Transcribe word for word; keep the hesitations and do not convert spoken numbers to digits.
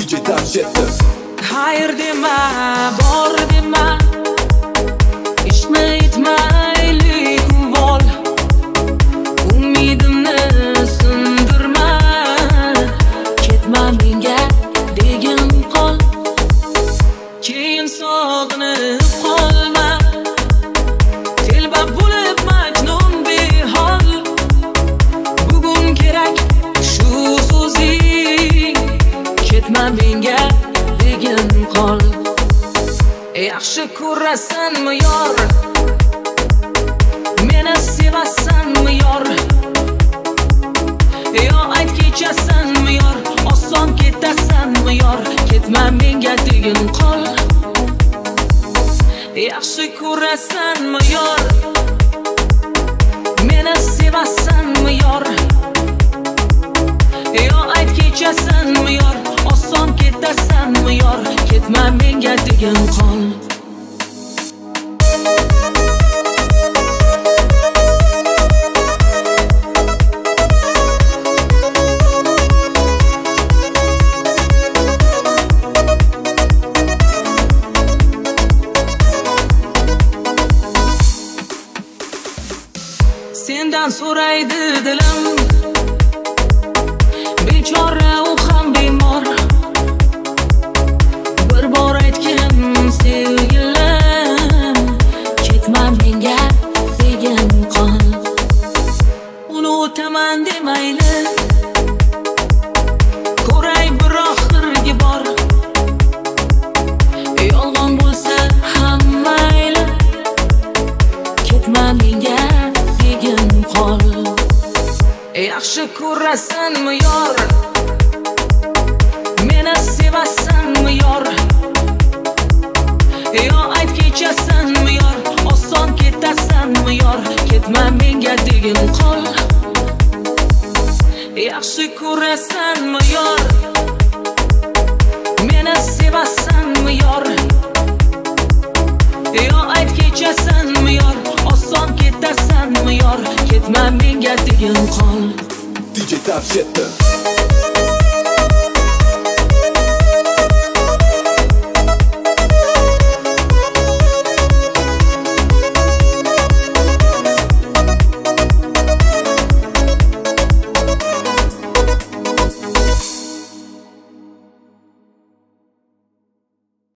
D J tavsiyati. Hayır dema, bor dema, ishni aytmaylik uvol. Umidimni sindirma, ketma menga degin qol. Keyin sog'inib qolma, telba bo'lib majnun behol. Bugun kerak shu so'zing, ketma menga degin qol. Yaxshi ko'rasanmi yor, meni sevasanmi yor? Yo ayt kechasanmi yor, oson ketasanmi yor? Ketma menga degin qol. Yaxshi ko'rasanmi yor, meni sevasanmi yor? Yo ayt kechasanmi yor, oson ketasanmi yor? Ketma menga degin qol. Sendan so'raydi dilim, bechora u ham bemor. Bir bor aytgin sevgilim, ketma menga degin qol. Uni o'taman demayli, ko'ray bir oxirgi bor. Yolg'on bo'lsa ham mayli, ketma menga degin qol. Yaxshi ko'rasanmi yor, meni sevasanmi yor? Yo ayt kechasanmi yor, oson ketasanmi yor? Ketma menga degin qol. Yaxshi ko'rasanmi yor, meni sevasanmi yor? Yo ayt kechasanmi yor, oson ketasanmi yor? Ketma menga degin qol. D J tavsiyati.